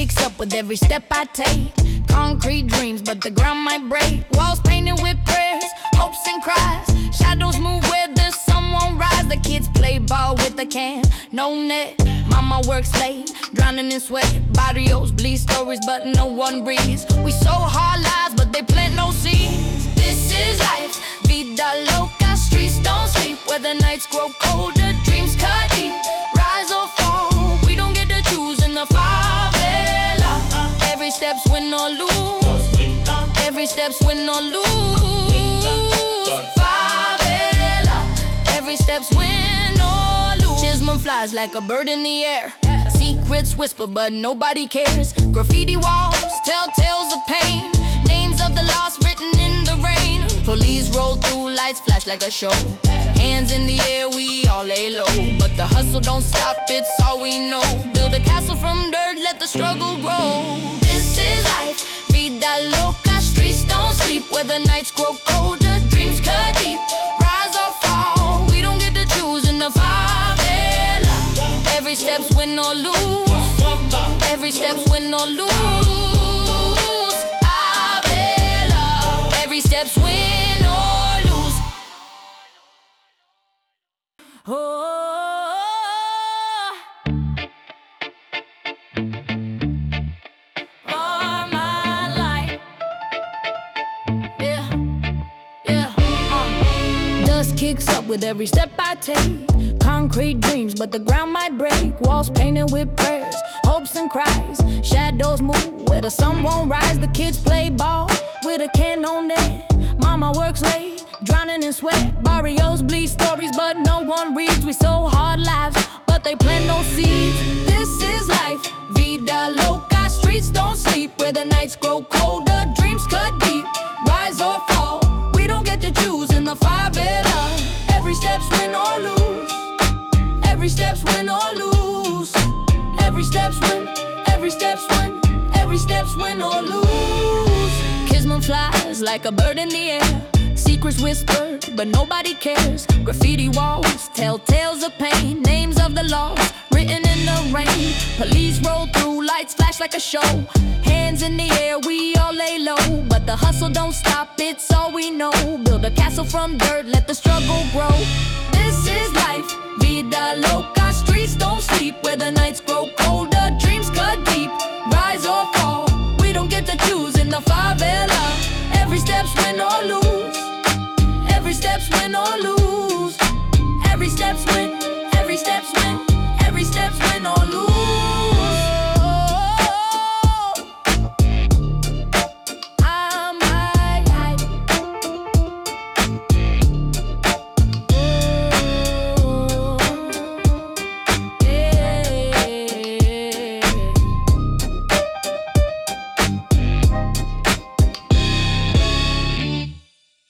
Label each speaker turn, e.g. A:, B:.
A: kicks up with every step I take. Concrete dreams, but the ground might break. Walls painted with prayers, hopes and cries. Shadows move where the sun won't rise. The kids play ball with a can, no net. Mama works late, drowning in sweat. Barrios bleed stories, but no one breathes. We sow hard lives, but they plant no seeds. This is life, vida loca. Streets don't sleep, where the nights grow colder. Dreams cut deep, rise or fall. We don't get to choose in the favela. Every step's win or lose. Every step's win or lose. Favela. Every step's win or lose. Chisholm flies like a bird in the air. Secrets whisper, but nobody cares. Graffiti walls tell tales of pain. Names of the lost written in the rain. Police roll through, lights flash like a show. Hands in the air, we all lay low. But the hustle don't stop, it's all we know. Build a castle from dirt, let the struggle grow. This is life, vida loca. Streets don't sleep, where the nights grow colder. Dreams cut deep, rise or fall. We don't get to choose in the favela. Every step's win or lose. Every step's win or lose. Favela. Every step's win or lose. Oh. Kicks up with every step I take. Concrete dreams, but the ground might break. Walls painted with prayers, hopes and cries. Shadows move where the sun won't rise. The kids play ball with a can on net. Mama works late, drowning in sweat. Barrios bleed stories, but no one reads. We sow hard lives, but they plant no seeds. This is life, vida loca. Streets don't sleep, where the nights grow colder. Dreams cut deep, rise or fall. We don't get to choose in the favela. Every step's win or lose. Every step's win or lose. Every step's win, every step's win. Every step's win or lose. Chisholm flies like a bird in the air. Secrets whispered, but nobody cares. Graffiti walls tell tales of pain. Names of the lost written in the rain. Police roll through, lights flash like a show. Hands in the air, we all lay low. But the hustle don't stop, it's all we know. Build a castle from dirt, let the struggle grow. This is life, vida loca. Streets don't sleep, where the nights grow colder. Dreams cut deep, rise or fall. We don't get to choose in the favela. Every step's win or lose. Every step's win or lose. Every step's win